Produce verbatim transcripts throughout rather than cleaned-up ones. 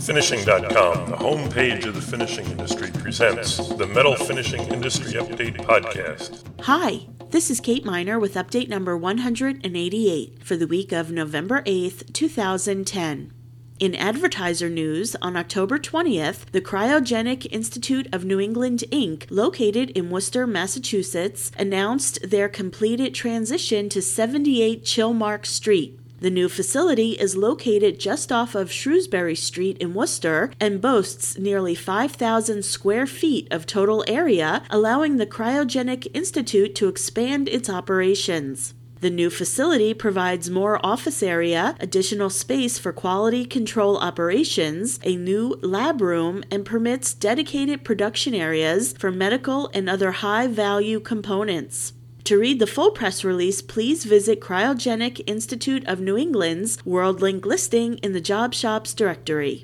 Finishing dot com, the homepage of the finishing industry, presents the Metal Finishing Industry Update Podcast. Hi, this is Kate Miner with update number one hundred eighty-eight for the week of November eighth, two thousand ten. In advertiser news, on October twentieth, the Cryogenic Institute of New England, Incorporated, located in Worcester, Massachusetts, announced their completed transition to seventy-eight Chilmark Street. The new facility is located just off of Shrewsbury Street in Worcester and boasts nearly five thousand square feet of total area, allowing the Cryogenic Institute to expand its operations. The new facility provides more office area, additional space for quality control operations, a new lab room, and permits dedicated production areas for medical and other high-value components. To read the full press release, please visit Cryogenic Institute of New England's WorldLink listing in the Job Shops directory.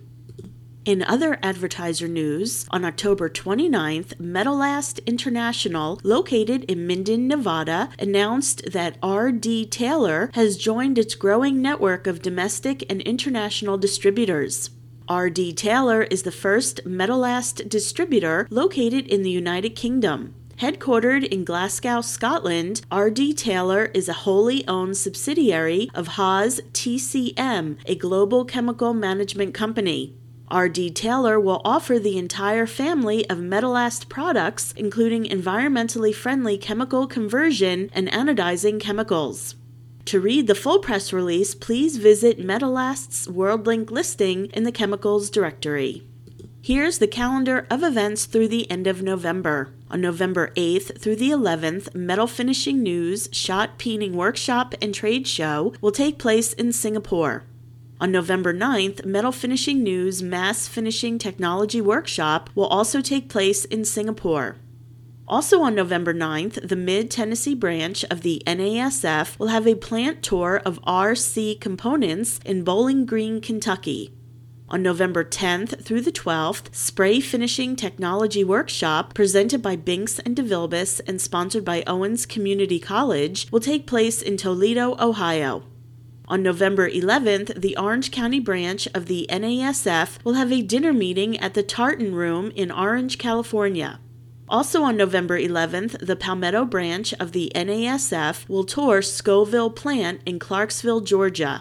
In other advertiser news, on October twenty-ninth, Metallast International, located in Minden, Nevada, announced that R D Taylor has joined its growing network of domestic and international distributors. R D Taylor is the first Metallast distributor located in the United Kingdom. Headquartered in Glasgow, Scotland, R D Taylor is a wholly owned subsidiary of Haas T C M, a global chemical management company. R D Taylor will offer the entire family of Metallast products, including environmentally friendly chemical conversion and anodizing chemicals. To read the full press release, please visit Metallast's WorldLink listing in the Chemicals directory. Here's the calendar of events through the end of November. On November eighth through the eleventh, Metal Finishing News Shot Peening Workshop and Trade Show will take place in Singapore. On November ninth, Metal Finishing News Mass Finishing Technology Workshop will also take place in Singapore. Also on November ninth, the Mid-Tennessee branch of the N A S F will have a plant tour of R C Components in Bowling Green, Kentucky. On November tenth through the twelfth, Spray Finishing Technology Workshop, presented by Binks and DeVilbiss and sponsored by Owens Community College, will take place in Toledo, Ohio. On November eleventh, the Orange County branch of the N A S F will have a dinner meeting at the Tartan Room in Orange, California. Also on November eleventh, the Palmetto branch of the N A S F will tour Scoville Plant in Clarksville, Georgia.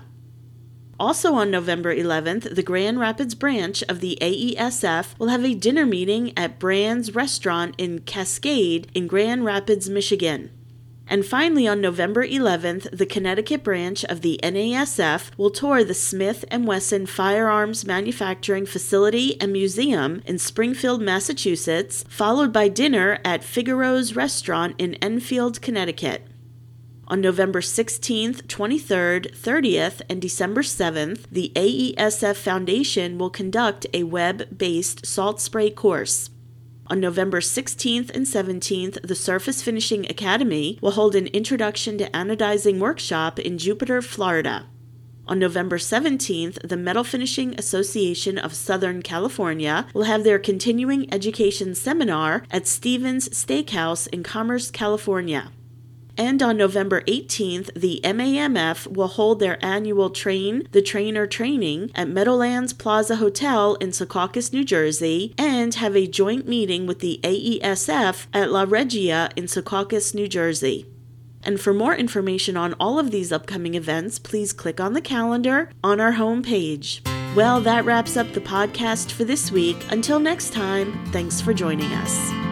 Also on November eleventh, the Grand Rapids branch of the A E S F will have a dinner meeting at Brand's Restaurant in Cascade in Grand Rapids, Michigan. And finally, on November eleventh, the Connecticut branch of the N A S F will tour the Smith and Wesson Firearms Manufacturing Facility and Museum in Springfield, Massachusetts, followed by dinner at Figaro's Restaurant in Enfield, Connecticut. On November sixteenth, twenty-third, thirtieth, and December seventh, the A E S F Foundation will conduct a web-based salt spray course. On November sixteenth and seventeenth, the Surface Finishing Academy will hold an Introduction to Anodizing workshop in Jupiter, Florida. On November seventeenth, the Metal Finishing Association of Southern California will have their continuing education seminar at Stevens Steakhouse in Commerce, California. And on November eighteenth, the M A M F will hold their annual Train the Trainer training at Meadowlands Plaza Hotel in Secaucus, New Jersey, and have a joint meeting with the A E S F at La Regia in Secaucus, New Jersey. And for more information on all of these upcoming events, please click on the calendar on our homepage. Well, that wraps up the podcast for this week. Until next time, thanks for joining us.